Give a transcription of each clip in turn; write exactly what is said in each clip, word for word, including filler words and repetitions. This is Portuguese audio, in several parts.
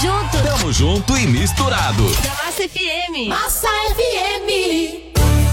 junto. Tamo junto e misturado. Da Massa F M. Massa F M.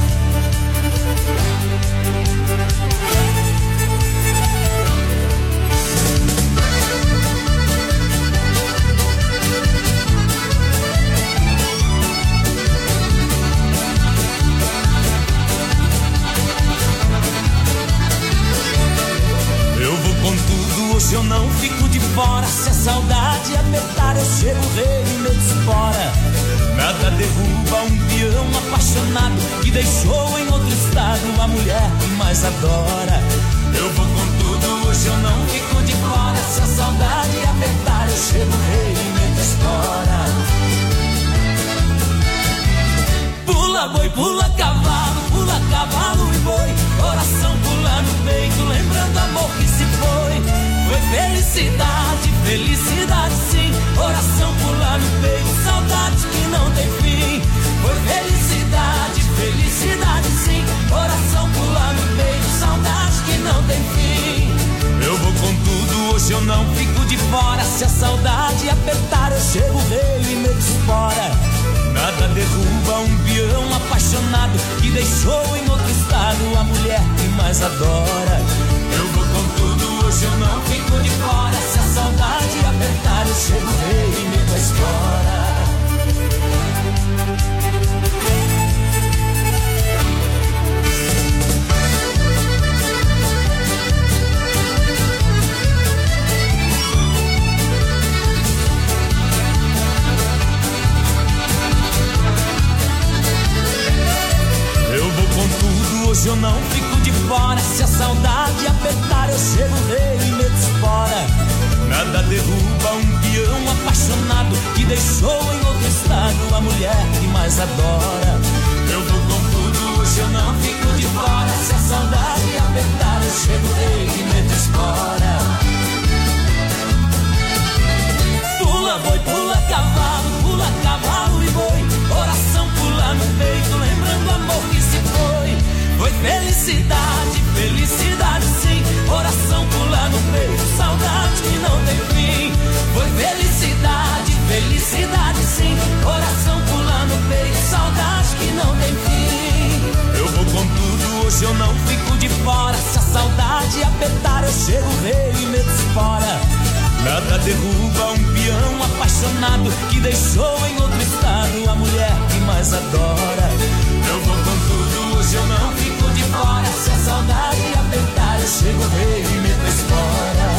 Eu vou com tudo, hoje eu não fico de fora. Se a saudade apertar, eu chego rei e me dispora. Nada derruba um peão apaixonado que deixou em outro estado a mulher que mais adora. Eu vou com tudo, hoje eu não fico de fora. Se a saudade apertar, eu chego rei e me dispora. Pula boi, pula cavalo, pula cavalo e boi. Coração pula no peito, lembrando amor que se foi. Foi felicidade, felicidade sim. Coração pula no peito, saudade que não tem fim. Foi felicidade, felicidade sim. Coração pula no peito, saudade que não tem fim. Eu vou com tudo, hoje eu não fico de fora. Se a saudade apertar, eu chego rei e me dispora. Nada derruba um peão apaixonado que deixou em outro estado a mulher que mais adora. Eu vou com tudo, hoje eu não fico de fora. Se a saudade apertar, eu chego rei e me dispora. Hoje eu não fico de fora. Se a saudade apertar, eu chego rei e me dispora. Nada derruba um peão apaixonado que deixou em outro estado a mulher que mais adora. Eu vou com tudo, hoje eu não fico de fora. Se a saudade apertar, eu chego rei e me dispora. Pula boi, pula cavalo, pula cavalo e boi. Coração pula no peito, lembrando amor que se foi. Foi felicidade, felicidade sim. Coração pula no peito, saudade que não tem fim. Foi felicidade, felicidade sim. Coração pula no peito, saudade que não tem fim. Eu vou com tudo, hoje eu não fico de fora. Se a saudade apertar, eu chego rei e me dispora. Nada derruba um peão apaixonado que deixou em outro estado a mulher que mais adora. Eu vou com tudo, hoje eu não fico de fora. Se a saudade apertar, eu chego rei e me dispora.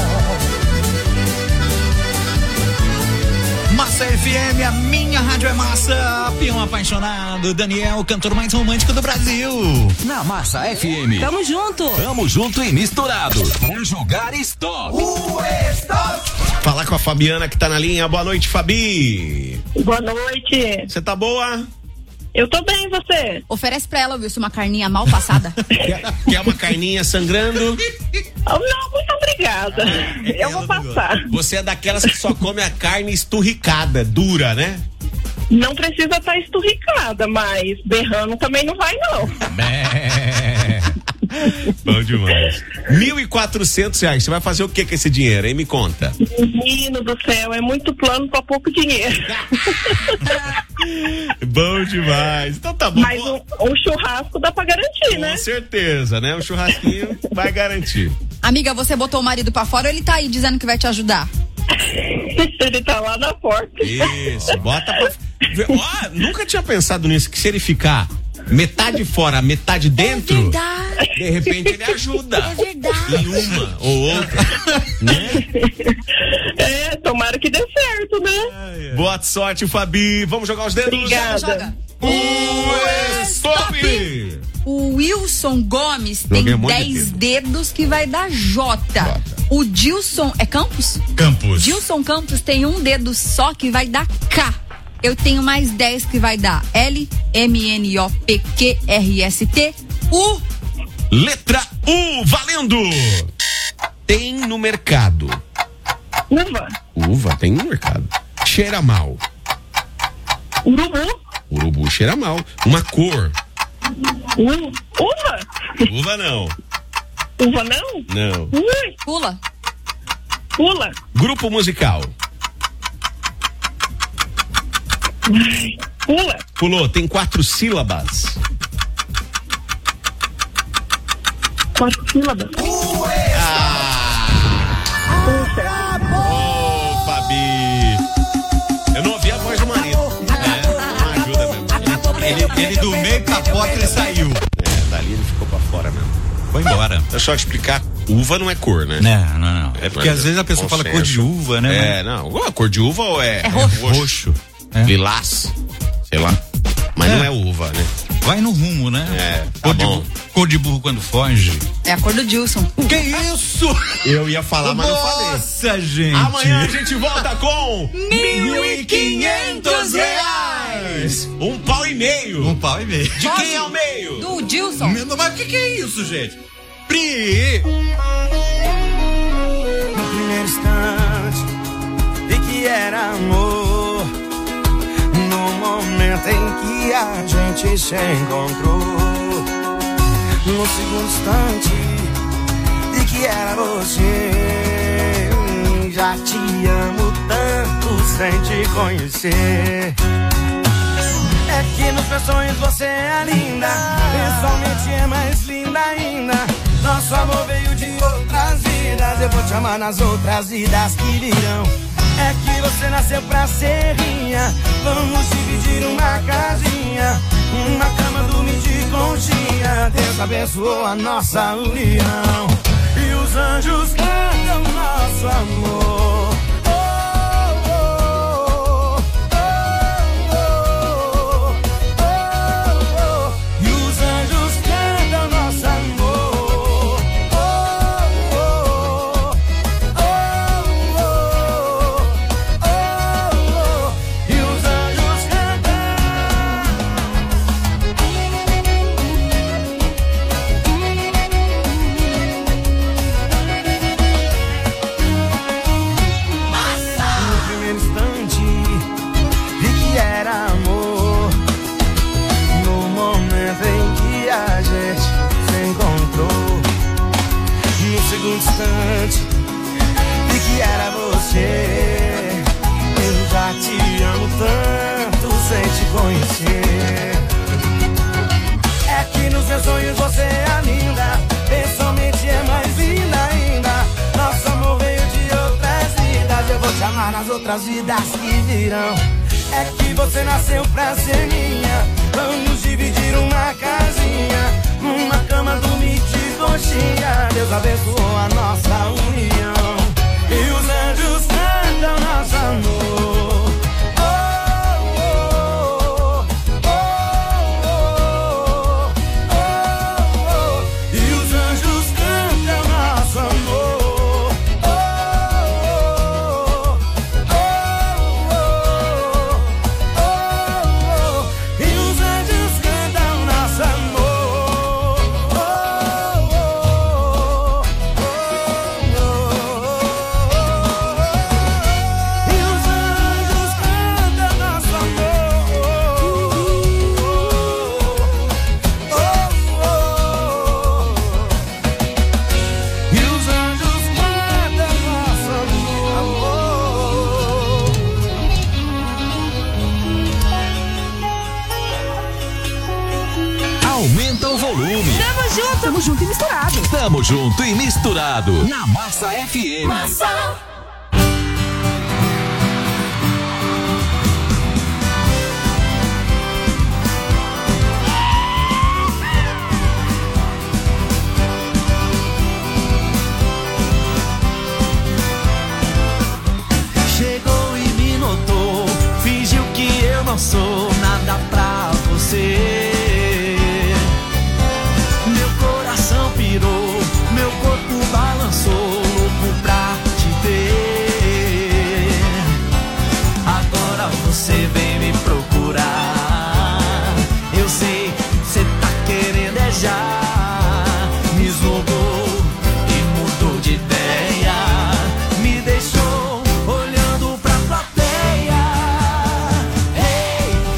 Massa F M, a minha rádio é massa. Peão apaixonado, Daniel, o cantor mais romântico do Brasil. Na Massa F M. Tamo junto. Tamo junto e misturado. Pra jogar stop. O stop. Falar com a Fabiana que tá na linha. Boa noite, Fabi. Boa noite. Você tá boa? Eu tô bem, e você? Oferece pra ela, Wilson, uma carninha mal passada. Quer, quer uma carninha sangrando? Oh, não, muito obrigada. Ah, eu vou passar. Você é daquelas que só come a carne esturricada, dura, né? Não precisa estar tá esturricada, mas berrando também não vai, não. Bom demais. mil e quatrocentos reais. Você vai fazer o que com esse dinheiro, hein? Me conta. Menino do céu, é muito plano pra pouco dinheiro. Bom demais. Então tá bom. Mas um, um churrasco dá pra garantir, com né? Com certeza, né? Um churrasquinho vai garantir. Amiga, você botou o marido pra fora ou ele tá aí dizendo que vai te ajudar? Ele tá lá na porta. Isso, bota pra... Ó, nunca tinha pensado nisso, que se ele ficar metade fora, metade dentro, é verdade. De repente ele ajuda. É verdade. Em uma ou outra, né? É, tomara que dê certo, né? Ai, ai. Boa sorte, Fabi. Vamos jogar os dedos? Obrigada. Joga. O stop! O Wilson Gomes Joguei tem um monte de dez dedo. dedos que vai dar J. J. O Dilson, é Campos? Campos. Dilson Campos tem um dedo só que vai dar K. Eu tenho mais dez que vai dar L, M, N, O, P, Q, R, S, T, U. Letra U, valendo! Tem no mercado. Uva. Uva tem no mercado. Cheira mal. Urubu. Urubu cheira mal. Uma cor. U, uva. Uva não. Uva não? Não. Ui. Pula. Pula. Grupo musical. Pula. Pulou, tem quatro sílabas. Quatro sílabas. Ah! Ô, Fabi! Eu não ouvi a voz do marido. É, não ajuda mesmo. Ele, ele do meio capota, ele saiu. É, dali ele ficou pra fora mesmo. Foi embora. Deixa eu só explicar, uva não é cor, né? Não, não, não. É porque às vezes a pessoa fala cor de uva, né? É, não. A cor de uva ou é, É roxo. é roxo. É. Lilás, sei lá. Mas É. não é uva, né? Vai no rumo, né? É, tá cor, de, bom. bu- cor de burro quando foge. É a cor do Dilson. Que isso? Eu ia falar, mas não falei. Nossa, gente. Amanhã a gente volta com mil e quinhentos reais. Um pau e meio. Um pau e meio. De quem é o meio? Do Dilson. Meu, mas o que, que é isso, gente? Pri! No primeiro instante, vi que era amor. No momento em que a gente se encontrou. No segundo instante, vi que era você. Já te amo tanto sem te conhecer. É que nos meus sonhos você é linda, pessoalmente é mais linda ainda. Nosso amor veio de outras vidas, eu vou te amar nas outras vidas que virão. É que você nasceu pra ser minha, vamos dividir uma casinha, uma cama, dormir de conchinha. Deus abençoou a nossa união e os anjos cantam nosso amor. Vi que era você. Eu já te amo tanto sem te conhecer. É que nos meus sonhos você é linda, pessoalmente é mais linda ainda. Nosso amor veio de outras vidas, eu vou te amar nas outras vidas que virão. É que você nasceu pra ser minha, vamos dividir uma casinha, uma cama, dormir de conchinha. Deus abençoou a nossa união e os anjos cantam nosso amor. Oh, oh, oh, oh, oh, oh. E os anjos cantam nosso amor. Oh, oh, oh, oh, oh. E os anjos cantam nosso amor. Aumenta o volume. Tamo junto, tamo junto e misturado. Tamo junto e misturado na Massa F M. Massa. Chegou e me notou, fingiu que eu não sou nada pra você. Meu coração pirou, meu corpo balançou, louco pra te ter. Agora você vem me procurar, eu sei, cê tá querendo é já. Me esnobou e mudou de ideia, me deixou olhando pra plateia. Ei,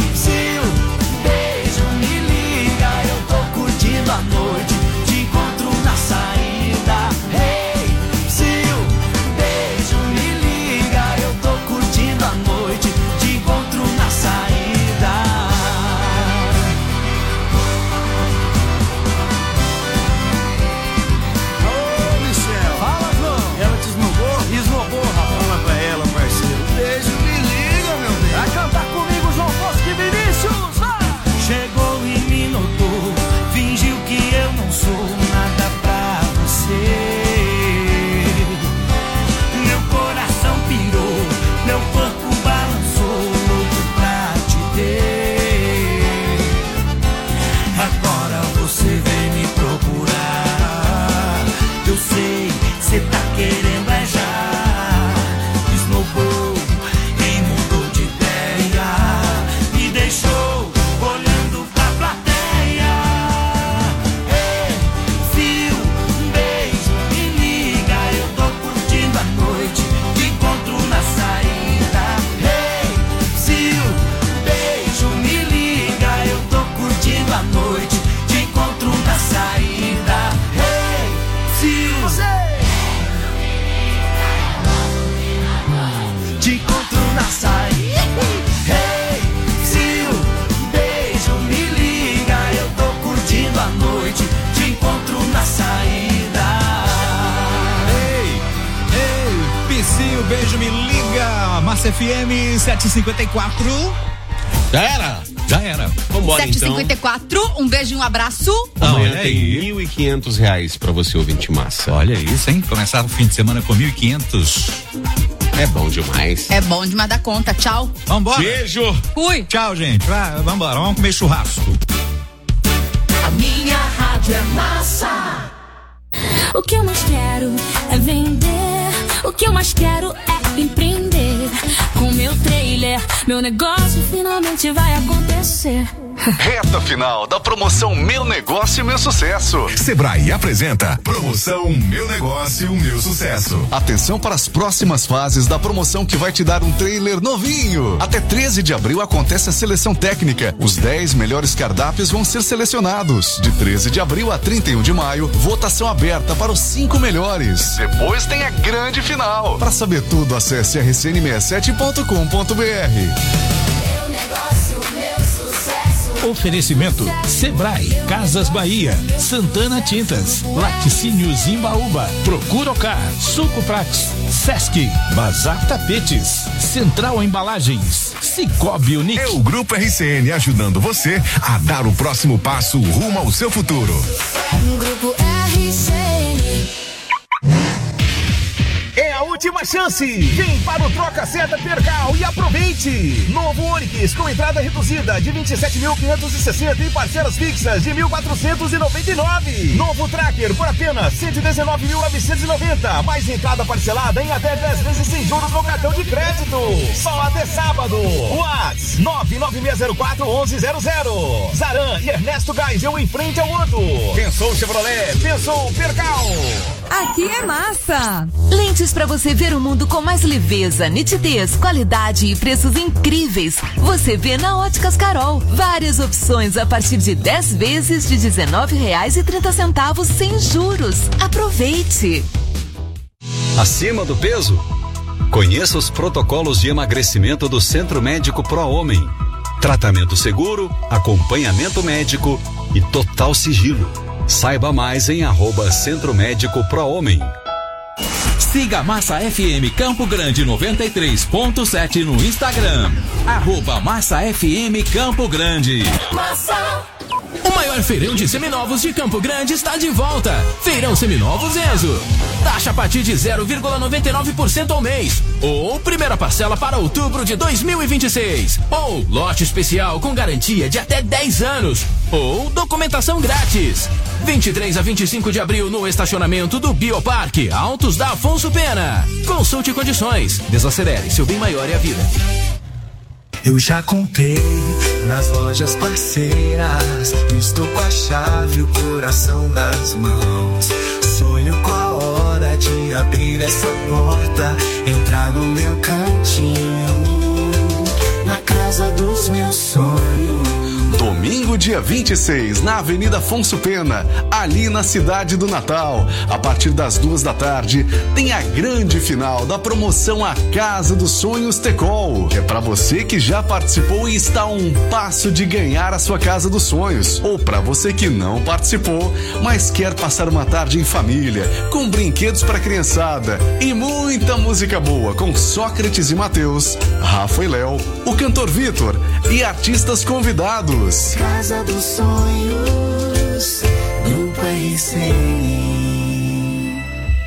Massa F M sete e cinquenta e quatro. Já era? Já era. Vambora sete e então. cinquenta e quatro, um beijo e um abraço. Amanhã Olha tem aí. mil e quinhentos reais pra você, ouvinte massa. Olha isso, hein? Começar o fim de semana com mil e quinhentos. É bom demais. É bom demais da conta. Tchau. Vambora. Beijo. Fui. Tchau, gente. Vai, vambora. Vamos comer churrasco. A minha rádio é massa. O que eu mais quero é vender. O que eu mais quero é empreender. Com meu trailer, meu negócio finalmente vai acontecer. Reta final da promoção Meu Negócio Meu Sucesso. Sebrae apresenta Promoção Meu Negócio Meu Sucesso. Atenção para as próximas fases da promoção que vai te dar um trailer novinho. Até treze de abril acontece a seleção técnica. Os dez melhores cardápios vão ser selecionados. De treze de abril a trinta e um de maio, votação aberta para os cinco melhores. Depois tem a grande final. Para saber tudo, acesse r c n sessenta e sete ponto com ponto b r. Meu negócio, meu sucesso. Oferecimento Sebrae, Casas Bahia, Santana Tintas, Laticínios Imbaúba, Procurocá, Sucoprax, Sesc, Bazar Tapetes, Central Embalagens, Cicobi Unique. É o Grupo R C N ajudando você a dar o próximo passo rumo ao seu futuro. Grupo R C N. É a última chance! Vem para o Troca Seta Percal e aproveite! Novo Onix com entrada reduzida de vinte e sete mil quinhentos e sessenta e parcelas fixas de mil quatrocentos e noventa e nove. Novo Tracker por apenas cento e dezenove mil novecentos e noventa. Mais entrada parcelada em até dez vezes sem juros no cartão de crédito. Só até sábado. Whats nove nove seis zero quatro um um zero zero. Zaran e Ernesto Geisel em frente ao outro. Pensou Chevrolet? Pensou Percal? Aqui é massa! Lentes para você ver o mundo com mais leveza, nitidez, qualidade e preços incríveis. Você vê na Óticas Carol. Várias opções a partir de dez vezes de dezenove reais e trinta centavos sem juros. Aproveite! Acima do peso? Conheça os protocolos de emagrecimento do Centro Médico Pro Homem. Tratamento seguro, acompanhamento médico e total sigilo. Saiba mais em arroba Centro Médico Pro Homem. Siga a Massa F M Campo Grande noventa e três ponto sete no Instagram. Arroba Massa F M Campo Grande. Massa. O maior feirão de seminovos de Campo Grande está de volta. Feirão Seminovos Enzo. Taxa a partir de zero vírgula noventa e nove por cento ao mês. Ou primeira parcela para outubro de dois mil e vinte e seis. Ou lote especial com garantia de até dez anos. Ou documentação grátis. vinte e três a vinte e cinco de abril no estacionamento do Bioparque Altos da Afonso Pena. Consulte condições. Desacelere, seu bem maior é a vida. Eu já comprei nas lojas parceiras. Estou com a chave e o coração nas mãos. Sonho com a hora de abrir essa porta, entrar no meu cantinho, na casa dos meus sonhos. Domingo, dia vinte e seis, na Avenida Afonso Pena, ali na cidade do Natal. A partir das duas da tarde, tem a grande final da promoção A Casa dos Sonhos Tecol. É para você que já participou e está a um passo de ganhar a sua Casa dos Sonhos. Ou para você que não participou, mas quer passar uma tarde em família, com brinquedos para criançada e muita música boa com Sócrates e Mateus, Rafa e Léo, o cantor Vitor e artistas convidados. Casa dos Sonhos, Grupo R C N.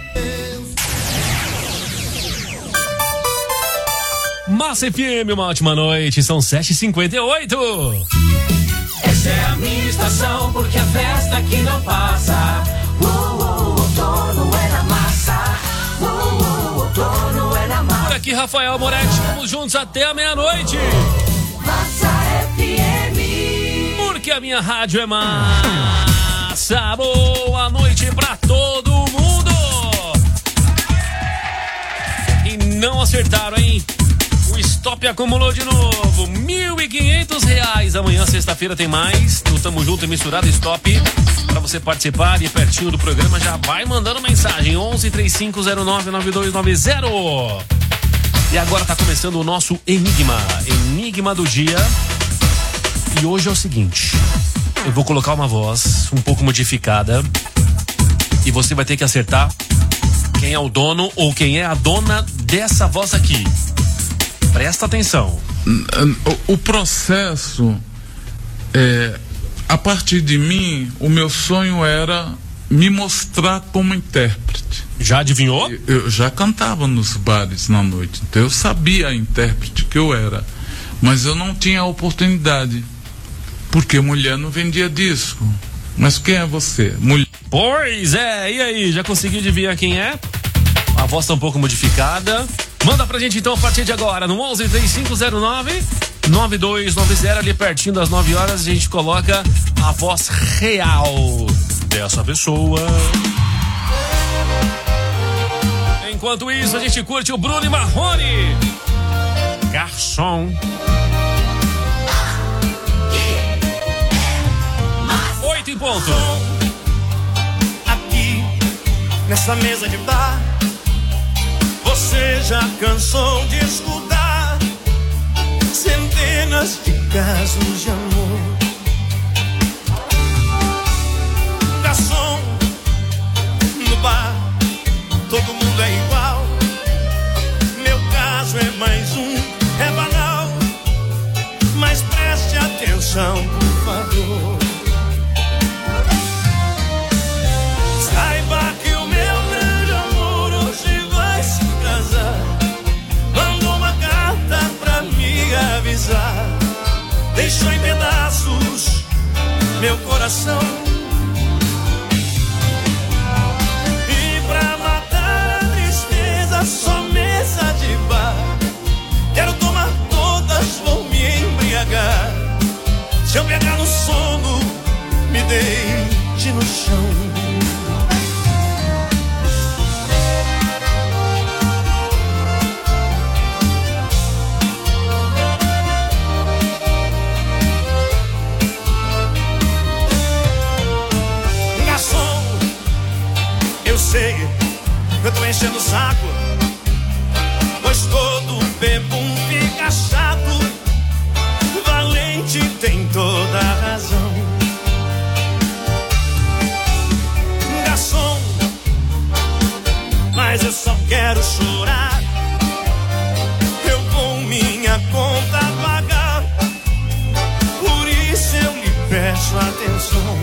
Massa F M, uma ótima noite, são sete e cinquenta e oito. Essa é a minha estação, porque a festa aqui não passa. Uh, uh, outono é na massa. Uh, uh, outono é na massa. Por aqui, Rafael Moretti, vamos juntos até a meia-noite. Massa F M. Porque a minha rádio é massa. Boa noite pra todo mundo. E não acertaram, hein? O stop acumulou de novo, mil e quinhentos reais. Amanhã, sexta-feira, tem mais. No Tamo Junto e Misturado Stop. Pra você participar e pertinho do programa, já vai mandando mensagem. onze, três cinco zero nove, nove dois nove zero. E agora tá começando o nosso Enigma. Enigma do dia. E hoje é o seguinte, eu vou colocar uma voz um pouco modificada e você vai ter que acertar quem é o dono ou quem é a dona dessa voz aqui. Presta atenção. O, o processo, é, a partir de mim, o meu sonho era me mostrar como intérprete. Já adivinhou? Eu, eu já cantava nos bares na noite, então eu sabia a intérprete que eu era, mas eu não tinha a oportunidade, porque mulher não vendia disco. Mas quem é você? Mulher. Pois é, e aí, já conseguiu adivinhar quem é? A voz tá um pouco modificada. Manda pra gente então a partir de agora, no onze, três cinco zero nove, nove dois nove zero, ali pertinho das nove horas, a gente coloca a voz real dessa pessoa. Enquanto isso, a gente curte o Bruno e Marrone. Garçom. Oito em ponto. Aqui, nessa mesa de bar, você já cansou de escutar centenas de casos de amor. Garçom, no bar, todo mundo é igual. Meu caso é mais um, é banal. Mas preste atenção, por favor. Saiba que o meu grande amor hoje vai se casar. Mandou uma carta pra me avisar. Deixou em pedaços meu coração. Só mesa de bar, quero tomar todas, vou me embriagar. Se eu pegar no sono, me deite no chão. Garçom, eu sei, eu tô enchendo o saco, pois todo bebum fica chato. Valente tem toda a razão. Garçom, mas eu só quero chorar. Eu vou minha conta pagar. Por isso eu lhe peço atenção.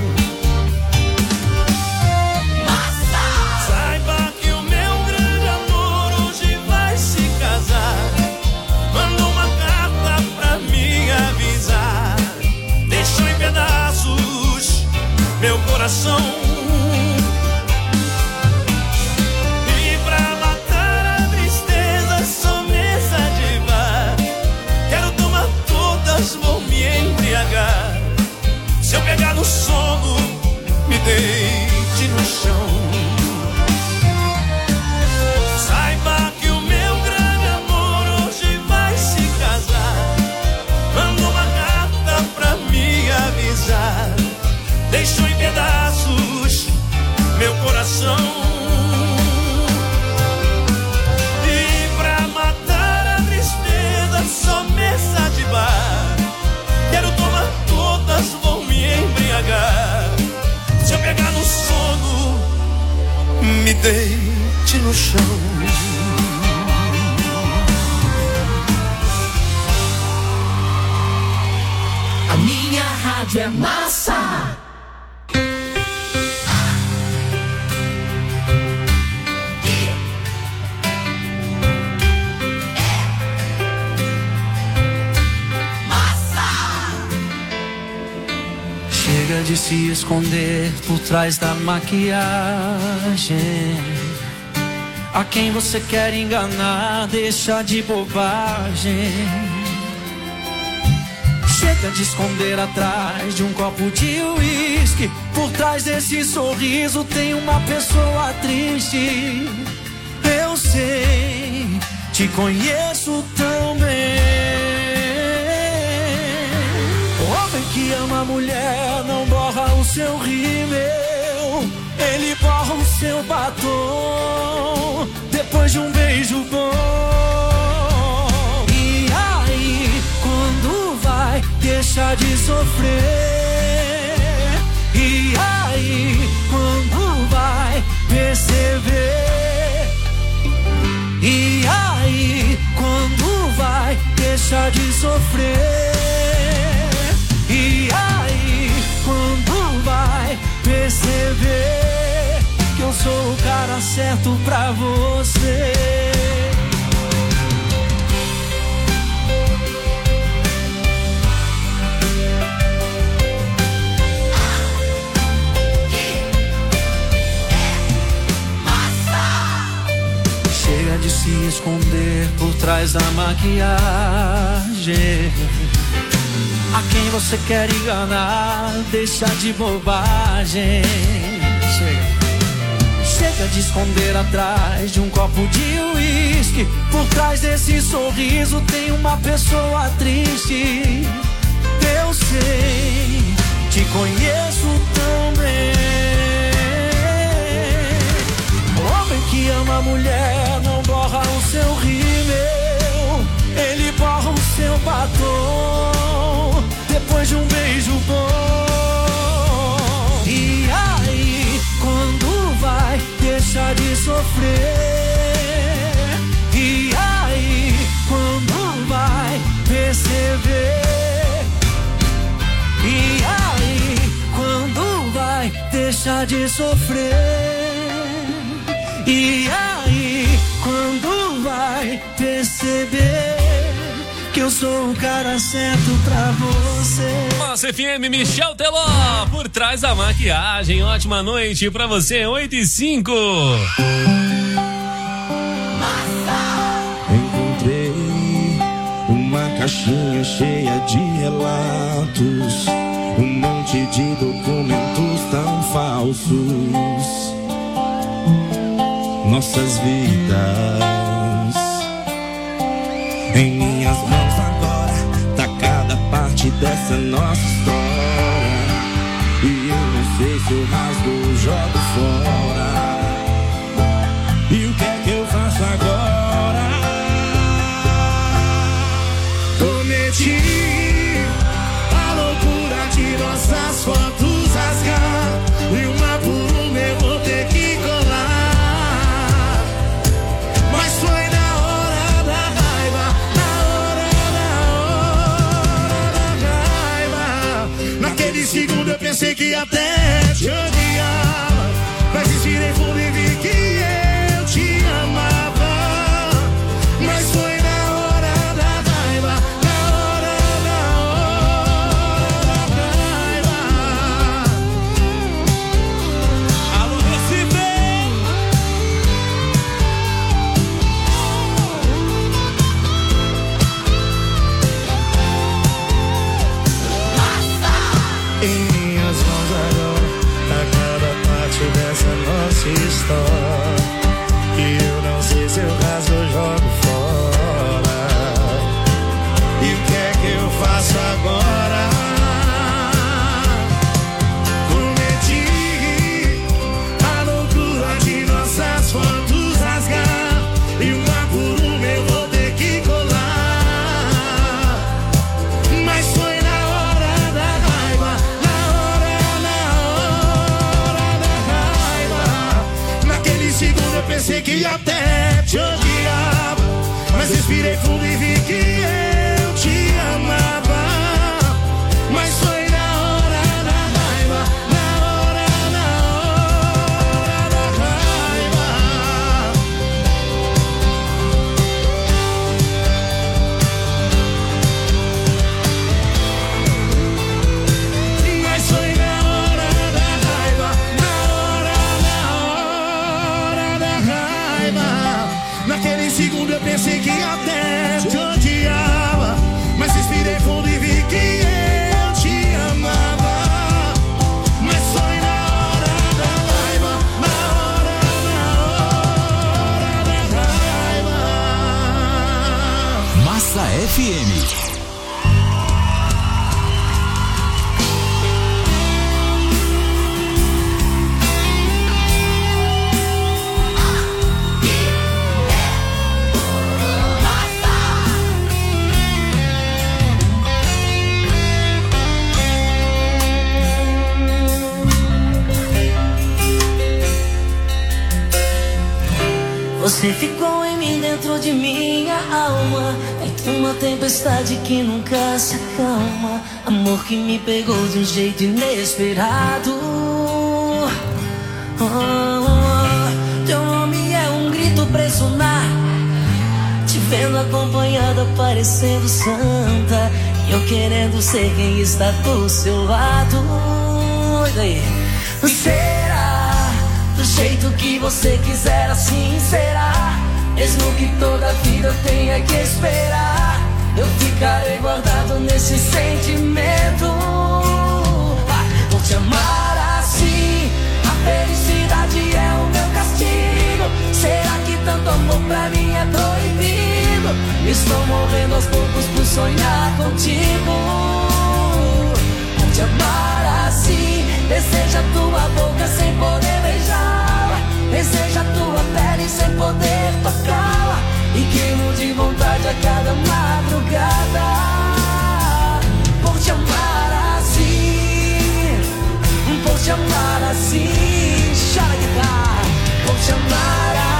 Mandou uma carta pra me avisar. Deixou em pedaços meu coração. E pra matar a tristeza, só mesa de bar. Quero tomar todas, vou me embriagar. Se eu pegar no sono, me deite no chão. Saiba que o meu grande amor hoje vai se casar. Mandou uma carta pra me avisar. Deixou em pedaços meu coração. E pra matar a tristeza, só mesa de bar. Quero tomar todas, vou me embriagar. Se eu pegar no sono, me deite no chão. A minha rádio é massa. Chega de se esconder por trás da maquiagem. A quem você quer enganar, deixa de bobagem. Chega de esconder atrás de um copo de uísque. Por trás desse sorriso tem uma pessoa triste. Eu sei, te conheço tão bem. Homem que ama a mulher não borra o seu rímel. Ele borra o seu batom depois de um beijo bom. E aí, quando vai deixar de sofrer? E aí, quando vai perceber? E aí, quando vai deixa de sofrer. E aí, quando vai perceber que eu sou o cara certo pra você? Chega de se esconder por trás da maquiagem. A quem você quer enganar, deixa de bobagem. Chega. Chega de esconder atrás de um copo de uísque. Por trás desse sorriso tem uma pessoa triste. Eu sei, te conheço tão bem. Homem que ama a mulher não borra o seu rímel, ele borra o seu batom depois de um beijo bom. E aí, quando vai deixar de sofrer? E aí, quando vai perceber? E aí, quando vai deixar de sofrer? E aí, quando vai perceber que eu sou o cara certo pra você? Nossa F M, Michel Teló, por trás da maquiagem. Ótima noite pra você, oito e cinco. Encontrei uma caixinha cheia de relatos, um monte de documentos tão falsos. Nossas vidas em minhas mãos agora, tá cada parte dessa nossa história. E eu não sei se eu rasgo ou jogo fora. E o que é que eu faço agora? Cometi a loucura de nossas fotos rasgar, e uma por uma eu vou ter que colar. Mas foi na hora da raiva, na hora, na hora da raiva. Naquele segundo eu pensei que até te odiava, mas respirei fundo e vi que eu te amava. Mas foi na hora da raiva, na hora, na hora da raiva. Alô, Recife! Em minhas mãos agora, a cada parte dessa nossa história. E eu não sei se eu rasgo ou jogo fora. E o que é que eu faço agora? Cometi a loucura de nossas fotos rasgar, e uma por uma eu vou ter que colar. Mas foi na hora da raiva, na hora, na hora da raiva. Naquele segundo eu pensei que até te odiava, mas respirei fundo e vi que eu te amava. Mas foi na hora da raiva, na hora, na hora da raiva. Mas foi na hora da raiva, na hora, na hora da raiva. Naquele segundo eu pensei que até te odiava, mas respirei fundo e vi que eu te amava. Mas foi na hora da raiva, na hora, na hora da raiva. Massa F M. Você ficou em mim dentro de minha alma, Uma tempestade que nunca se acalma. Amor que me pegou de um jeito inesperado. Oh, oh, teu nome é um grito preso no ar. Te vendo acompanhada, parecendo santa. E eu querendo ser quem está do seu lado. E daí? Será do jeito que você quiser, assim será. Mesmo que toda a vida eu tenha que esperar, eu ficarei guardado nesse sentimento. Vou te amar assim. A felicidade é o meu castigo. Será que tanto amor pra mim é proibido? Estou morrendo aos poucos por sonhar contigo. Vou te amar assim. Deseja tua boca sem poder beijá-la. Deseja tua pele sem poder tocá-la. E queimo de vontade a cada madrugada. Por te amar assim. Por te amar assim. Chora guitarra. Por te amar assim.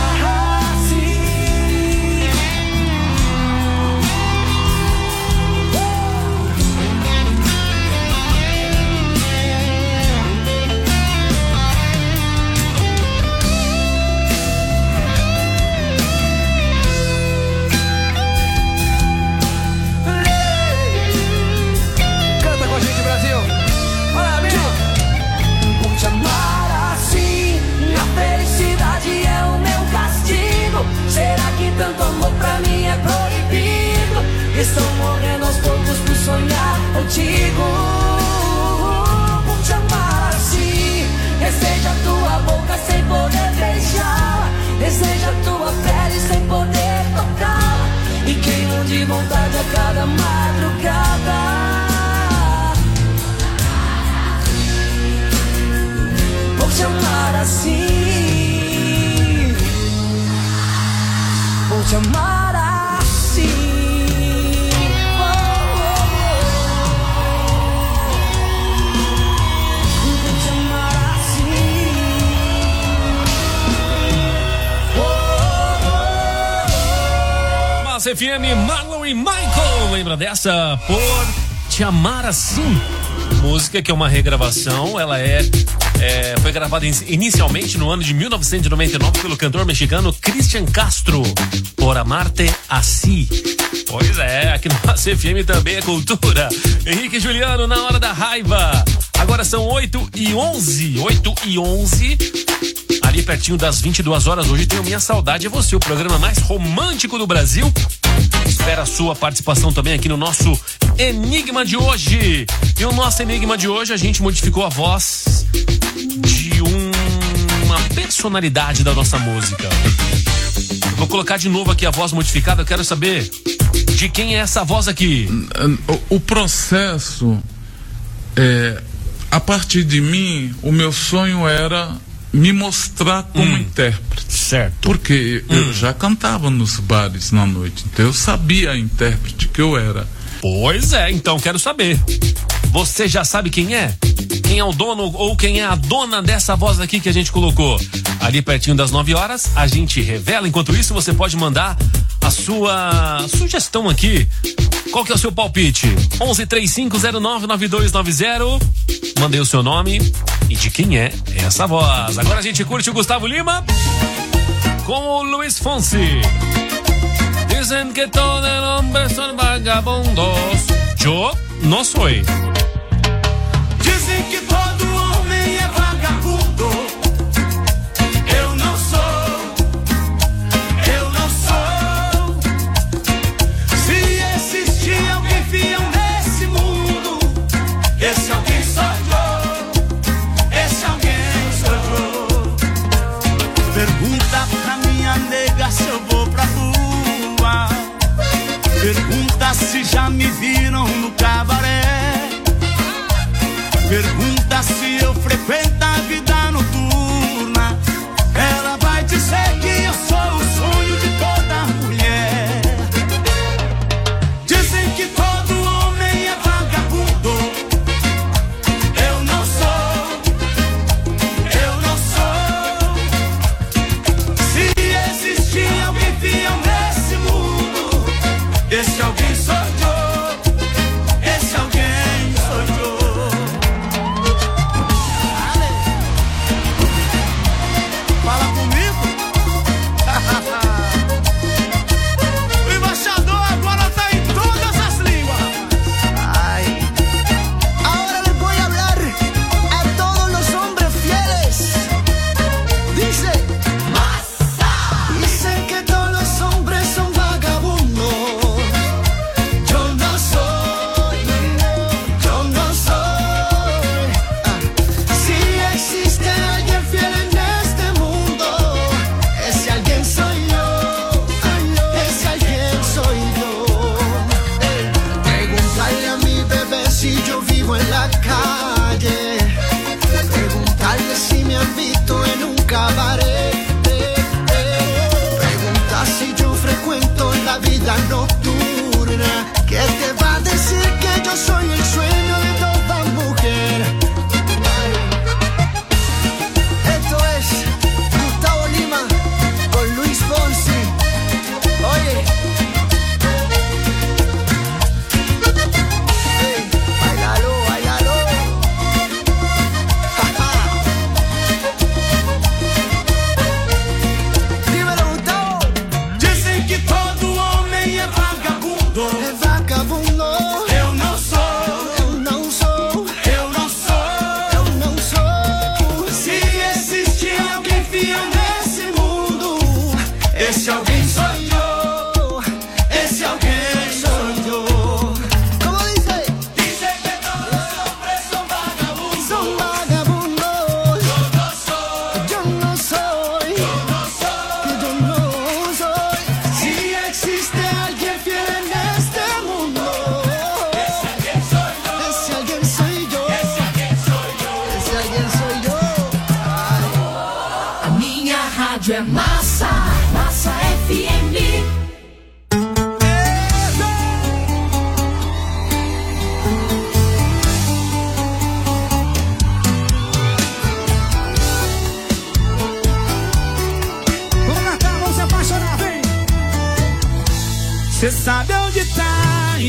Tanto amor pra mim é proibido. Estou morrendo aos poucos por sonhar contigo. Por te amar assim. Deseja tua boca sem poder beijar. Deseja tua pele sem poder tocar. E queimo de vontade a cada madrugada. Por te amar assim. Vou te amar assim. Oh, oh, oh. Vou te amar assim. Oh, oh, oh. Massa F M, Marlon e Michael. Lembra dessa? Por te amar assim. Música que é uma regravação. Ela é É, foi gravada inicialmente no ano de mil novecentos e noventa e nove pelo cantor mexicano Cristian Castro, Por Amarte Así. Pois é, aqui no C F M também é cultura. Henrique e Juliano na hora da raiva. Agora são oito e onze. oito e onze. Ali pertinho das vinte e duas horas. Hoje tenho Minha Saudade é Você, o programa mais romântico do Brasil. Espera a sua participação também aqui no nosso Enigma de hoje. E o nosso Enigma de hoje, a gente modificou a voz de um, uma personalidade da nossa música. Vou colocar de novo aqui a voz modificada. Eu quero saber de quem é essa voz aqui. O, o processo é, a partir de mim, o meu sonho era me mostrar como hum, intérprete. Certo. Porque hum. eu já cantava nos bares na noite, então eu sabia a intérprete que eu era. Pois é, então quero saber. Você já sabe quem é? Quem é o dono ou quem é a dona dessa voz aqui que a gente colocou? Ali pertinho das nove horas, a gente revela. Enquanto isso, você pode mandar a sua sugestão aqui. Qual que é o seu palpite? onze, trinta e cinco, zero nove, nove dois nove zero. Mandei o seu nome e de quem é essa voz. Agora a gente curte o Gustavo Lima com o Luiz Fonsi. Dizem que todo homem são vagabundos. Eu não sou. Dizem que todo homem é vagabundo. Eu não sou. Eu não sou. Se existir alguém fiel nesse mundo, esse alguém sou eu. Esse alguém sou eu. Pergunta pra minha nega se eu vou pra rua. Pergunta se já me viram no cabaré. Pergunta se eu frequento a vida noturna. Ela vai dizer que eu sou o sonho de toda mulher. Dizem que todo homem é vagabundo. Eu não sou. Eu não sou. Se existir alguém fiel nesse mundo,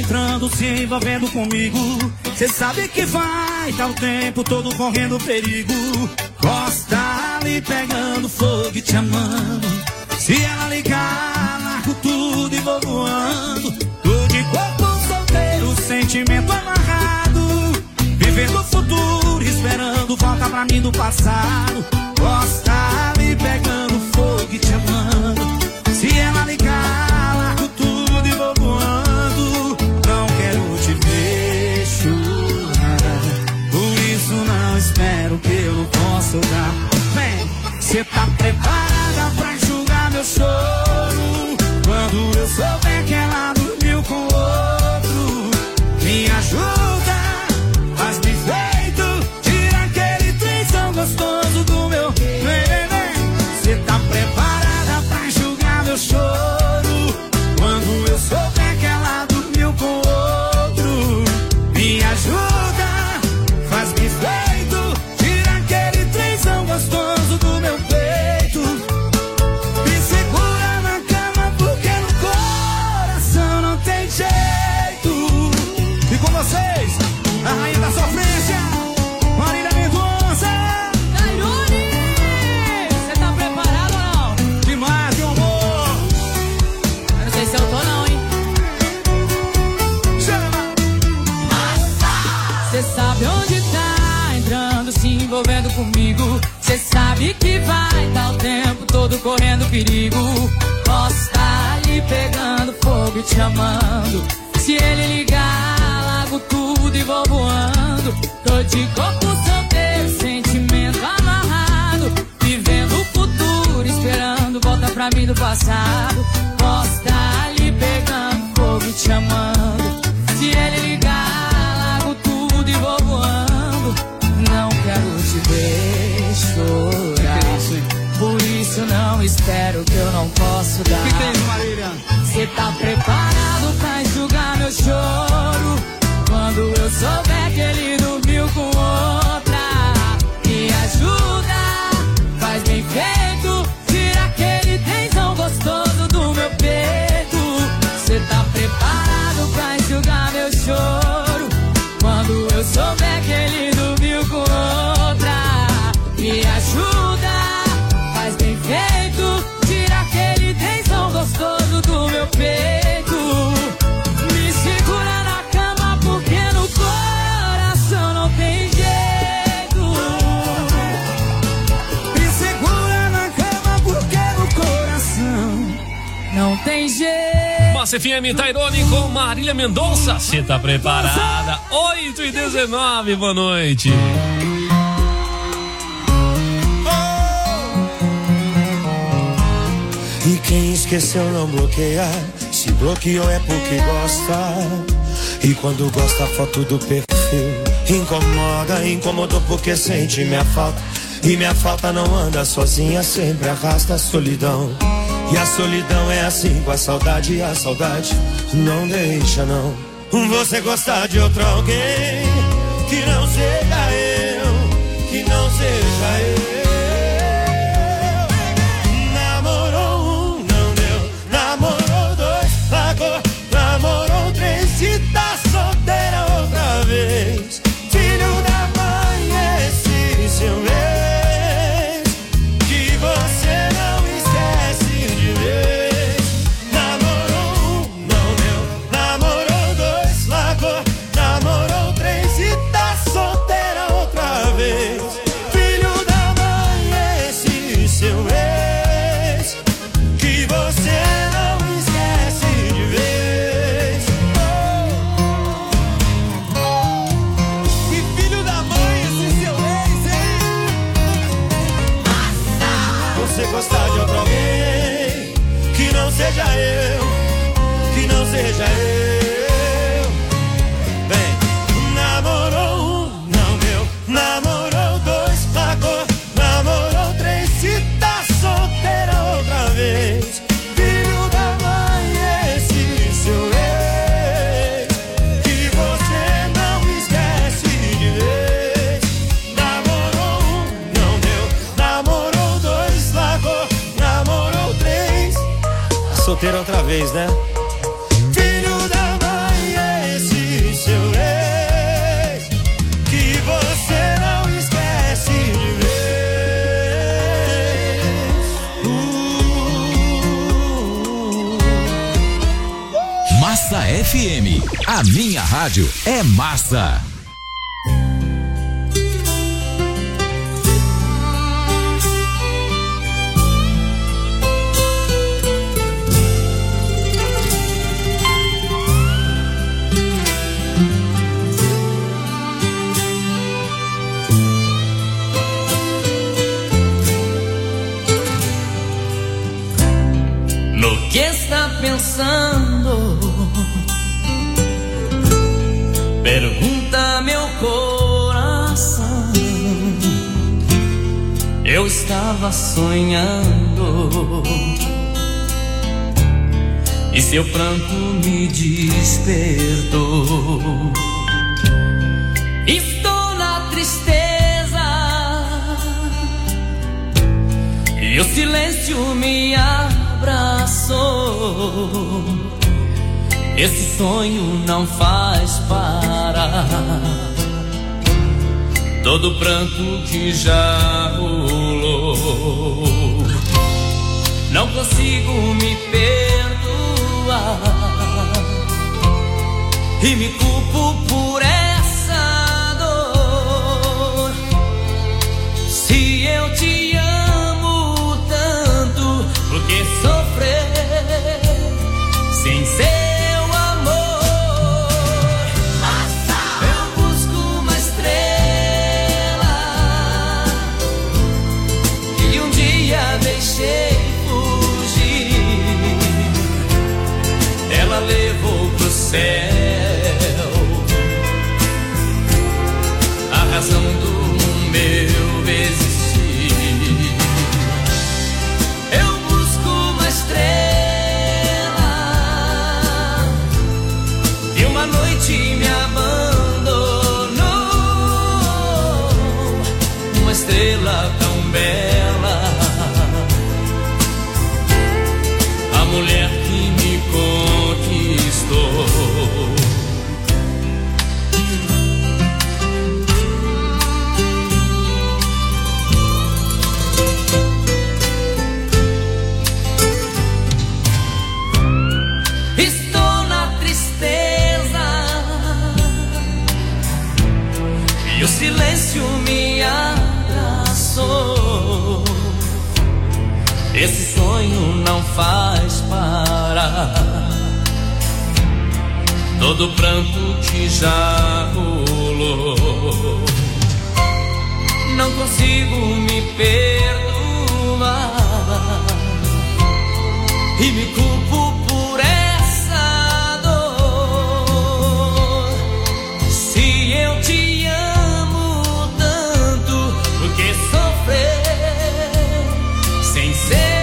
entrando, se envolvendo comigo. Cê sabe que vai, tá o tempo todo correndo perigo. Gosta ali pegando fogo e te amando. Se ela ligar, largo tudo e vou voando. Tô de corpo solteiro, sentimento amarrado. Vivendo o futuro, esperando volta pra mim do passado. Gosta ali pegando fogo e te amando. Se ela ligar, largo tudo e vou voando. Não quero te ver chorar, por isso não espero que eu não possa dar. Vem, cê tá preparada pra enxugar meu choro? Quando eu souber que ela dormiu com outro, me ajuda, faz bem feito, tira aquele trenzão gostoso do meu. Vem, vem, vem, cê tá preparada pra enxugar meu choro? Quando eu souber que ela dormiu com outro, me ajuda, faz bem feito, tira aquele trenzão gostoso do meu peito. Me segura na cama porque no coração não tem jeito. E com vocês, a rainha da sofrência, Marília Mendonça. Tairone, você tá preparado ou não? Demais, meu amor. Eu não sei se eu tô não, hein? Cê sabe onde tá entrando, se envolvendo comigo. Cê sabe que vai tá o tempo todo correndo perigo. Posso tá ali pegando fogo e te amando. Se ele ligar, largo tudo e vou voando. Tô de corpo solteiro, sentimento amarrado. Vivendo o futuro, esperando volta pra mim do passado. Posso tá ali pegando fogo e te amando. Se ele ligar, largo tudo e vou voando. Não quero te ver chorar, por isso não espero que eu não posso dar. Que tem isso, Marília? Cê tá preparado pra enxugar meu choro? Quando eu souber que ele dormiu com outra, me ajuda, faz bem feito, tira aquele tensão gostoso do meu peito. Cê tá preparado pra enxugar meu choro? Quando eu souber que ele dormiu com outra, me ajuda, faz bem feito, tira aquele tensão gostoso do meu peito. Me segura na cama porque no coração não tem jeito. Me segura na cama porque no coração não tem jeito. Massa F M, Tairone com Marília Mendonça. Você tá preparada? oito e dezenove, boa noite. E quem esqueceu não bloqueia, se bloqueou é porque gosta. E quando gosta a foto do perfil incomoda, incomodou porque sente minha falta. E minha falta não anda sozinha, sempre arrasta a solidão. E a solidão é assim com a saudade, e a saudade não deixa não. Você gostar de outro alguém que não seja eu, que não seja eu. Namorou um, não deu, namorou dois, largou, namorou três, se tá solteira outra vez. Filho da mãe, esse seu ex, que você não esquece de vez. Namorou um, não deu, namorou dois, largou, namorou três, se tá solteira outra vez. Filho da mãe, esse seu ex, que você não esquece de vez. Que filho da mãe, esse seu ex, hein? Você gostar de outro alguém que não seja eu, que não seja eu. Vem, namorou um, não deu, namorou dois, largou, namorou três, se tá solteira outra vez. Filho da mãe, esse seu ex, que você não esquece de vez. Namorou um, não deu, namorou dois, largou, namorou três. Solteira outra vez, né? Filho da mãe, A minha rádio é massa. No que está pensando? Pergunta meu coração. Eu estava sonhando e seu pranto me despertou. Estou na tristeza e o silêncio me abraçou. Esse sonho não faz parar todo pranto que já rolou. Não consigo me perdoar e me culpo por essa dor. Se eu te amo tanto, por que sofrer sem ser? Deixei fugir, ela levou pro céu a razão do meu existir. Eu busco uma estrela e uma noite me abandonou. Uma estrela tão bela, mulher que me conquistou. Estou na tristeza e o silêncio me abraçou. Esse sonho não faz parar todo pranto que já rolou. Não consigo me perdoar e me culpo por essa dor. Se eu te amo tanto, por que sofrer sem ser?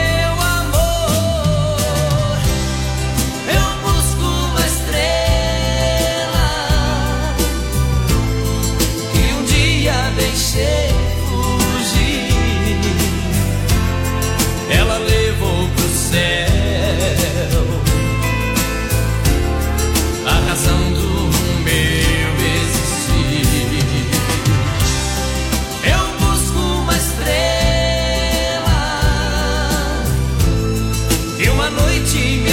Deixei fugir, ela levou pro céu a razão do meu existir. Eu busco uma estrela e uma noite me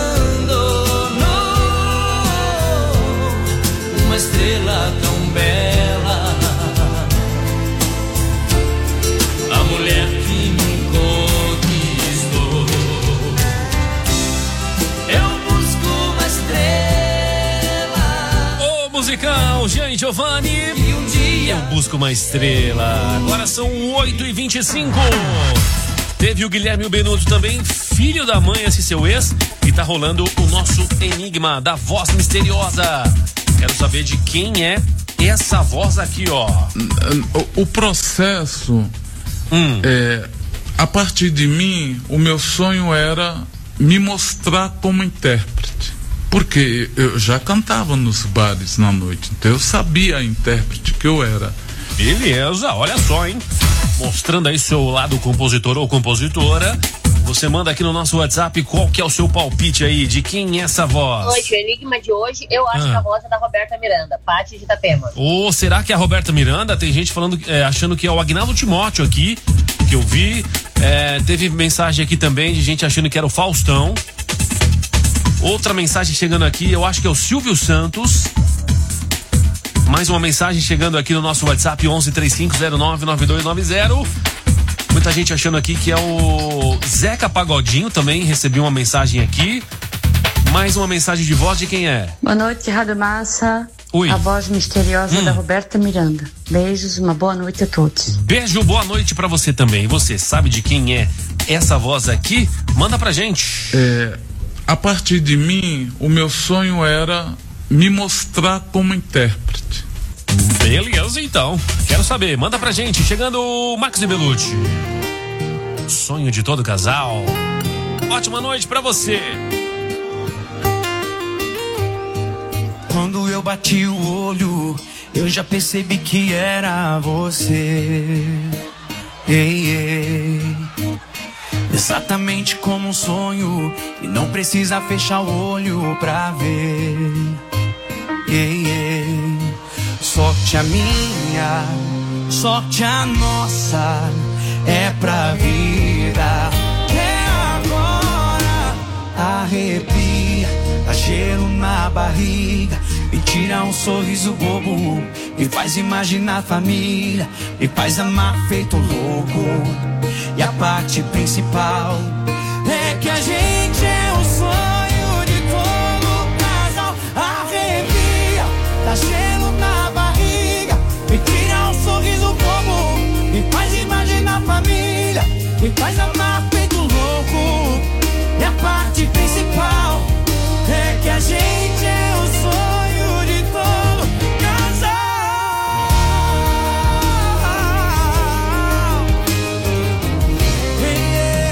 abandonou. Uma estrela tão bela, mulher que me conquistou. Eu busco uma estrela. Ô musical, Jean Giovanni. E um dia eu busco uma estrela. Agora são oito e vinte e cinco. Teve o Guilherme Benuto também, filho da mãe, esse seu ex. E tá rolando o nosso enigma da voz misteriosa. Quero saber de quem é essa voz aqui, ó. O, o processo... Hum. É, a partir de mim, o meu sonho era me mostrar como intérprete, porque eu já cantava nos bares na noite, então eu sabia a intérprete que eu era. Beleza, olha só, hein? Mostrando aí seu lado compositor ou compositora. Você manda aqui no nosso WhatsApp qual que é o seu palpite aí, de quem é essa voz. Noite, o enigma de hoje, eu acho ah. que a voz é da Roberta Miranda, Pati de Itapema. Ou será que é a Roberta Miranda? Tem gente falando, é, achando que é o Agnaldo Timóteo aqui, que eu vi. É, teve mensagem aqui também de gente achando que era o Faustão. Outra mensagem chegando aqui, eu acho que é o Silvio Santos. Mais uma mensagem chegando aqui no nosso WhatsApp onze três cinco zero nove nove dois nove zero. Muita gente achando aqui que é o Zeca Pagodinho também. Recebi uma mensagem aqui. Mais uma mensagem de voz de quem é? Boa noite, Rádio Massa. Oi. A voz misteriosa hum. da Roberta Miranda. Beijos, uma boa noite a todos. Beijo, boa noite pra você também. Você sabe de quem é essa voz aqui? Manda pra gente. É, a partir de mim, o meu sonho era me mostrar como intérprete. Beleza, então. Quero saber. Manda pra gente. Chegando o Max de Belucci. Sonho de todo casal. Ótima noite pra você. Quando eu bati o olho, eu já percebi que era você. Ei, ei. Exatamente como um sonho, e não precisa fechar o olho pra ver. Ei, ei. Sorte a minha, sorte a nossa, é pra vida. É agora, arrepia, dá gelo na barriga, me tira um sorriso bobo, me faz imaginar a família, me faz amar feito louco. E a parte principal é que a gente é o sonho de todo casal. Arrepia, dá gelo na barriga, me tira um sorriso bobo, me faz imaginar a família, me faz amar feito louco. E a parte principal é que a gente é o sonho de todo casal. Yeah.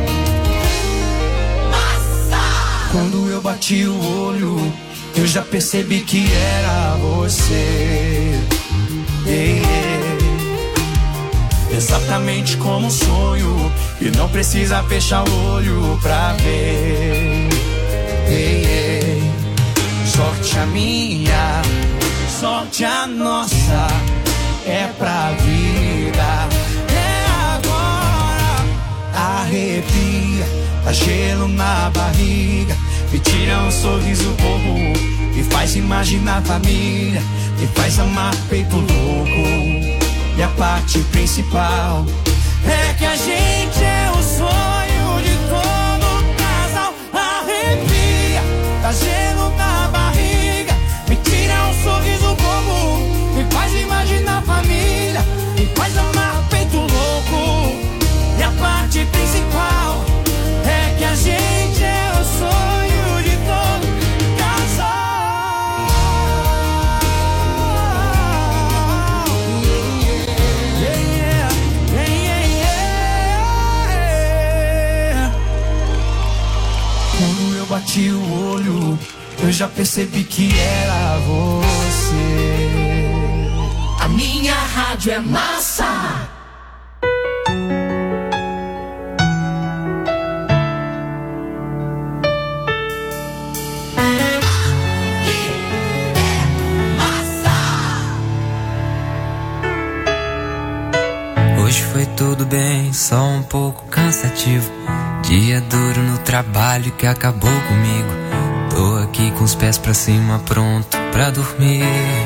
Quando eu bati o olho, eu já percebi que era você. Yeah. Exatamente como um sonho, e não precisa fechar o olho pra ver. Ei, ei. Sorte a minha, sorte a nossa, é pra vida. É agora, arrepia, dá gelo na barriga, me tira um sorriso bobo, me faz imaginar a família, me faz amar feito louco. E a parte principal é que a gente é o sonho de todo casal. Arrepia, dá gelo na barriga, me tira um sorriso bobo, me faz imaginar a família, me faz amar feito louco. E a parte principal é que a gente é o sonho de todo casal. Quando eu bati o olho, eu já percebi que era você. A minha rádio é massa. Hoje foi tudo bem, só um pouco cansativo. Dia duro no trabalho que acabou comigo. Tô aqui com os pés pra cima, pronto pra dormir.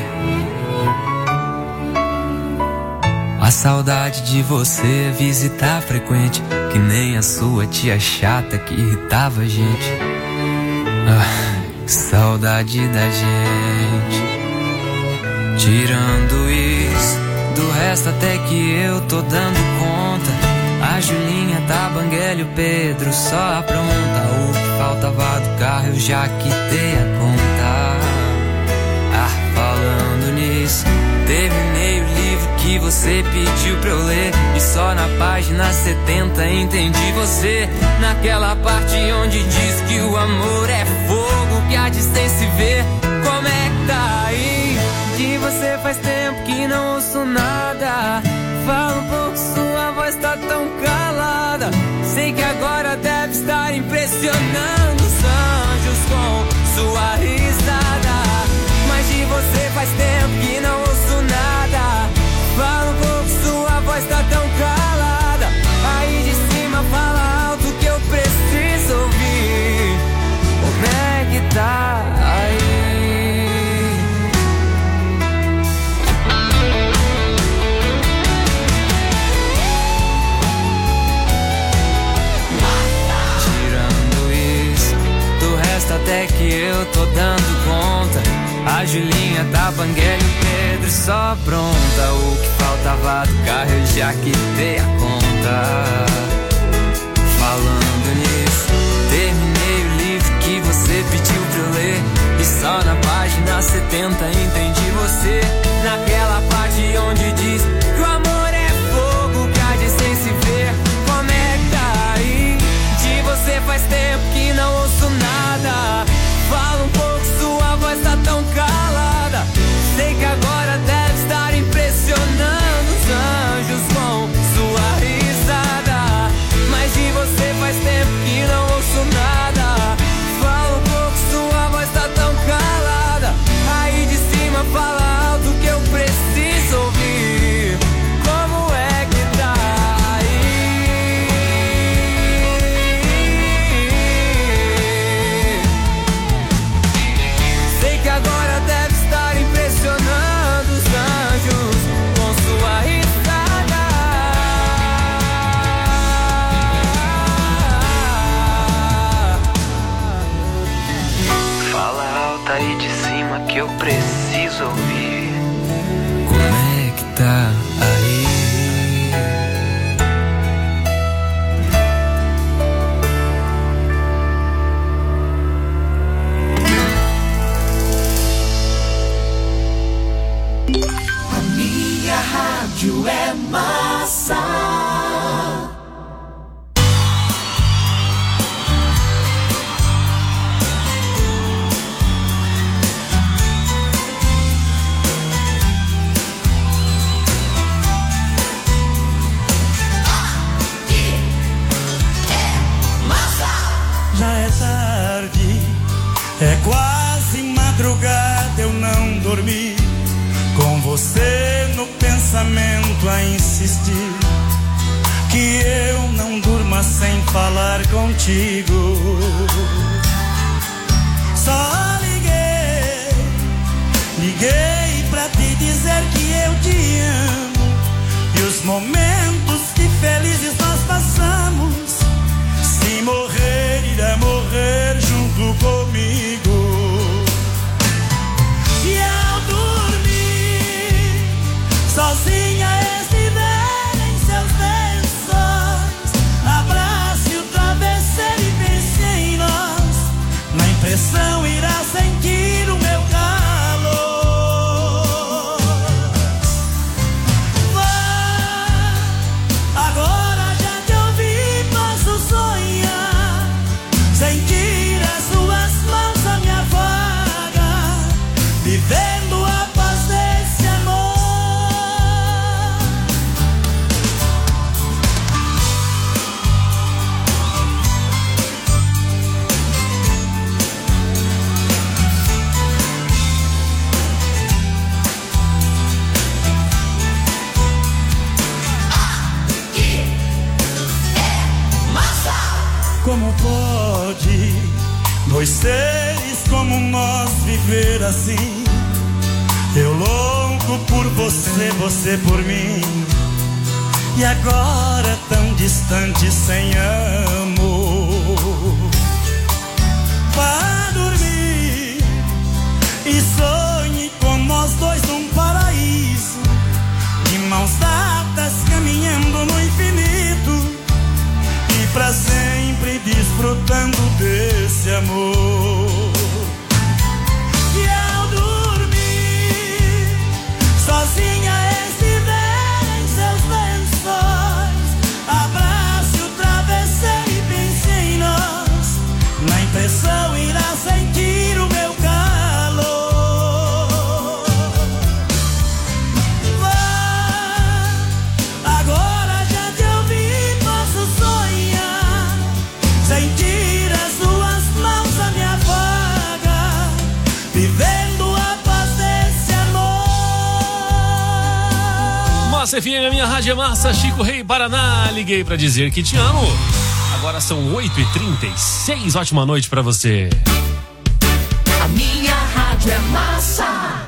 A saudade de você visitar frequente, que nem a sua tia chata que irritava a gente. Ah, saudade da gente. Tirando isso, do resto até que eu tô dando conta. A Julinha tá banguela e o Pedro só apronta. O que faltava do carro eu já quitei a conta. Ah, falando nisso, terminei o livro que você pediu pra eu ler, e só na página setenta entendi você. Naquela parte onde diz que o amor é fogo que a distância se vê. Como é que tá aí? De você faz tempo que não ouço nada. Fala um pouco, sua voz tá tão calada. Sei que agora deve estar impressionando os anjos com sua risada. Mas de você faz tempo que não ouço nada. Fala um pouco, sua voz tá tão calada. Aí de cima fala alto que eu preciso ouvir. Como é A Julinha tá banguela e o Pedro só pronta. O que faltava do carro eu já quitei a conta. Falando nisso, terminei o livro que você pediu pra eu ler. E só na página setenta entendi você. Naquela parte onde diz que o amor é fogo que há de sem se ver. Como é que tá aí? De você faz tempo que não ouço nada. Fala um pouco, sua voz tá tão calada. Sei que agora deve estar impressionando os anjos com sua risada. Mas de você faz tempo que não ouço nada. Fala um pouco, sua voz tá tão calada. Aí de cima fala alto que eu preciso ouvir. Como é que tá aí? Sei que agora deve estar impressionando os anjos com sua risada. Fala alto aí de cima que eu preciso ouvir. Como é que tá aí? A minha rádio é massa. Já é tarde, é quase madrugada, eu não dormi. Com você no pensamento a insistir, que eu não durma sem falar contigo. Só liguei, liguei pra te dizer que eu te amo. E os momentos que felizes nós passamos, se morrer, irá morrer junto comigo. E ao dormir, sozinha estiver em seus lençóis, abrace o travesseiro e pense em nós. Na impressão irá sentir o meu calor. Vá, agora já te ouvi, posso sonhar. Sentir as suas mãos à minha vaga, vivendo a paz desse amor. Como pode dois seres como nós viver assim? Eu louco por você, você por mim. E agora tão distante sem amor. Vá dormir e sonhe com nós dois num paraíso, de mãos dadas caminhando no infinito, e pra sempre desfrutando desse amor. E ao dormir, sozinha estiver em seus lençóis, abrace o travesseiro e pense em nós. Na impressão irá sentir o meu calor. Vá, agora já te ouvi, posso sonhar. Sentir as suas mãos à minha vaga, vivendo a paz desse amor. Massa F M, a minha rádio é massa. Chico Rei, Paraná, liguei pra dizer que te amo. Agora são oito e trinta e seis, ótima noite pra você. A minha rádio é massa.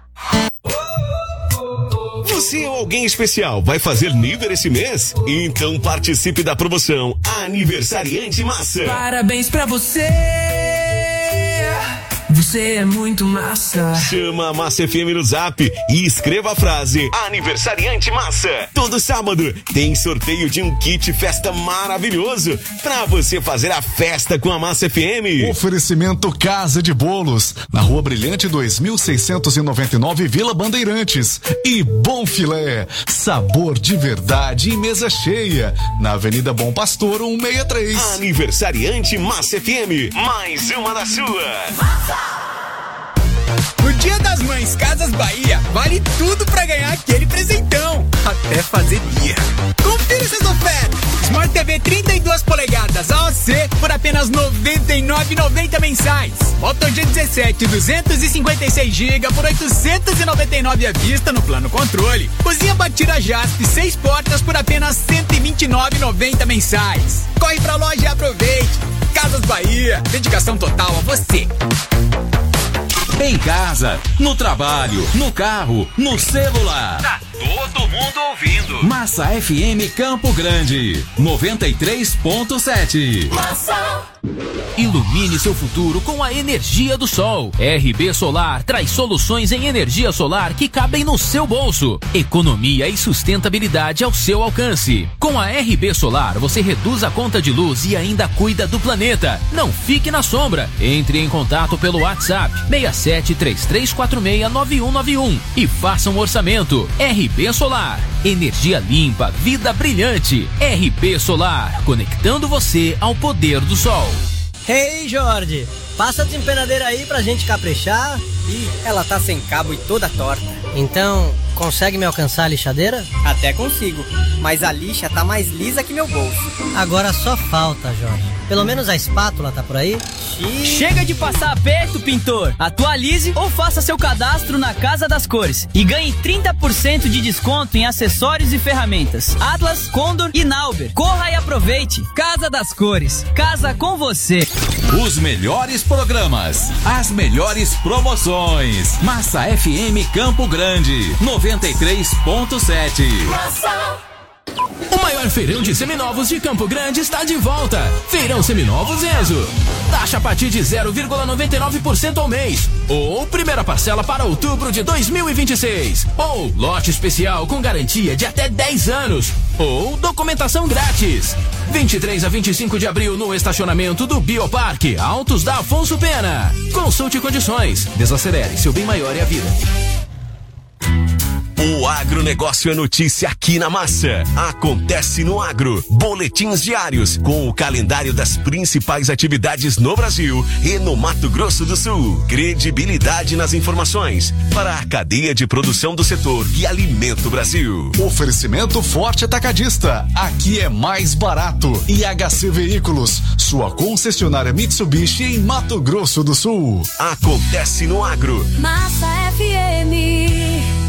Você ou alguém especial vai fazer nível esse mês? Então participe da promoção Aniversariante Massa. Parabéns pra você. você é muito massa. Chama a Massa F M no Zap e escreva a frase Aniversariante Massa. Todo sábado tem sorteio de um kit festa maravilhoso pra você fazer a festa com a Massa F M. Oferecimento Casa de Bolos, na Rua Brilhante dois mil seiscentos e noventa e nove, Vila Bandeirantes. E Bom Filé, sabor de verdade e mesa cheia, na Avenida Bom Pastor cento e sessenta e três. Aniversariante Massa F M, mais uma da sua. No Dia das Mães Casas Bahia, vale tudo pra ganhar aquele presentão. Até fazer dia. Confira essas ofertas. Smart T V trinta e duas polegadas A O C por apenas noventa e nove reais e noventa centavos mensais. Moto G dezessete duzentos e cinquenta e seis gigabytes por oitocentos e noventa e nove reais à vista no plano controle. Cozinha Batira Jaspe seis portas por apenas cento e vinte e nove reais e noventa centavos mensais. Corre pra loja e aproveite. Casas Bahia, dedicação total a você. Em casa, no trabalho, no carro, no celular. Tá todo mundo ouvindo. Massa F M Campo Grande, noventa e três ponto sete. Massa. Ilumine seu futuro com a energia do sol. R B Solar traz soluções em energia solar que cabem no seu bolso. Economia e sustentabilidade ao seu alcance. Com a R B Solar, você reduz a conta de luz e ainda cuida do planeta. Não fique na sombra. Entre em contato pelo WhatsApp seis sete três três quatro seis nove um nove um e faça um orçamento. R B Solar. Energia limpa, vida brilhante. R B Solar. Conectando você ao poder do sol. Ei, Jorge, passa a desempenadeira aí pra gente caprichar. Ih, ela tá sem cabo e toda torta. Então, consegue me alcançar a lixadeira? Até consigo, mas a lixa tá mais lisa que meu bolso. Agora só falta, Jorge. Pelo menos a espátula tá por aí? Xiii. Chega de passar aperto, pintor. Atualize ou faça seu cadastro na Casa das Cores e ganhe trinta por cento de desconto em acessórios e ferramentas. Atlas, Condor e Nauber. Corra e aproveite. Casa das Cores. Casa com você. Os melhores programas, as melhores promoções. Massa F M Campo Grande, noventa e três ponto sete. Massa. O maior feirão de seminovos de Campo Grande está de volta. Feirão Seminovos Enzo. Taxa a partir de zero vírgula noventa e nove por cento ao mês. Ou primeira parcela para outubro de dois mil e vinte e seis. Ou lote especial com garantia de até dez anos. Ou documentação grátis. vinte e três a vinte e cinco de abril no estacionamento do Bioparque Altos da Afonso Pena. Consulte condições. Desacelere, seu bem maior é a vida. O agronegócio é notícia aqui na Massa. Acontece no Agro. Boletins diários com o calendário das principais atividades no Brasil e no Mato Grosso do Sul. Credibilidade nas informações para a cadeia de produção do setor que alimenta o Brasil. Oferecimento Forte Atacadista. Aqui é mais barato. E H C Veículos, sua concessionária Mitsubishi em Mato Grosso do Sul. Acontece no Agro. Massa F M.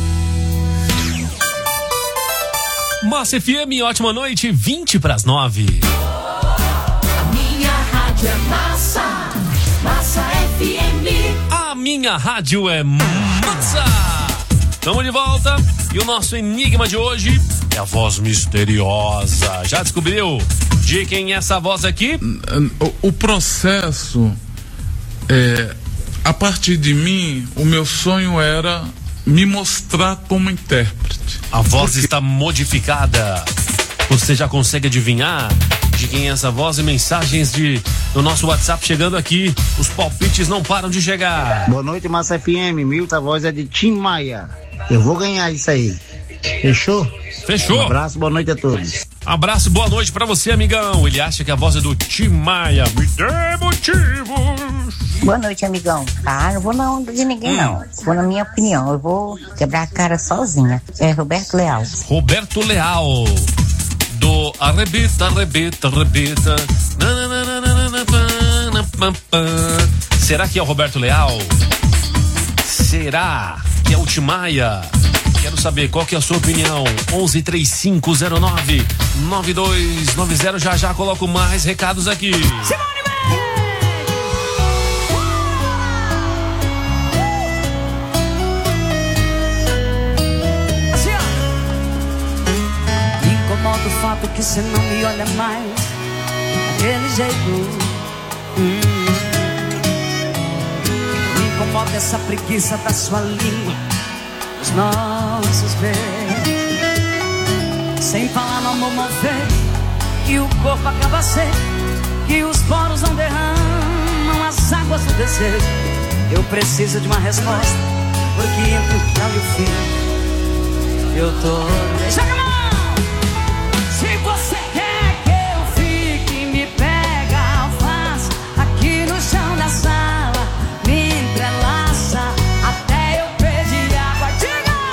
Massa F M, ótima noite, vinte para as nove. A minha rádio é Massa. Massa F M. A minha rádio é Massa. Estamos de volta e o nosso enigma de hoje é a voz misteriosa. Já descobriu de quem é essa voz aqui? O, o processo, é, a partir de mim, o meu sonho era me mostrar como intérprete. A voz Porque... está modificada. Você já consegue adivinhar de quem é essa voz? E mensagens de, do nosso WhatsApp chegando aqui. Os palpites não param de chegar. Boa noite, Massa F M. Milton, a voz é de Tim Maia. Eu vou ganhar isso aí. Fechou? Fechou. Um abraço, boa noite a todos. Abraço, boa noite pra você, amigão. Ele acha que a voz é do Tim Maia. Me dê motivos. Boa noite, amigão. Ah, não vou não de ninguém, hum. não. Vou na minha opinião. Eu vou quebrar a cara sozinha. É Roberto Leal. Roberto Leal. Do Arrebita, Arrebita, Arrebita. Será que é o Roberto Leal? Será que é o Tim Maia? Quero saber qual que é a sua opinião. onze três cinco zero nove nove dois nove zero. Já já coloco mais recados aqui. Simone assim, ó. Me incomoda o fato que você não me olha mais daquele jeito. Hum. Me logo essa preguiça da sua língua, os nossos beijos. Sem falar no amor mal feito, que o corpo acaba seco, que os poros não derramam as águas do desejo. Eu preciso de uma resposta, porque entre o tchau e o fim eu tô... Chega mais!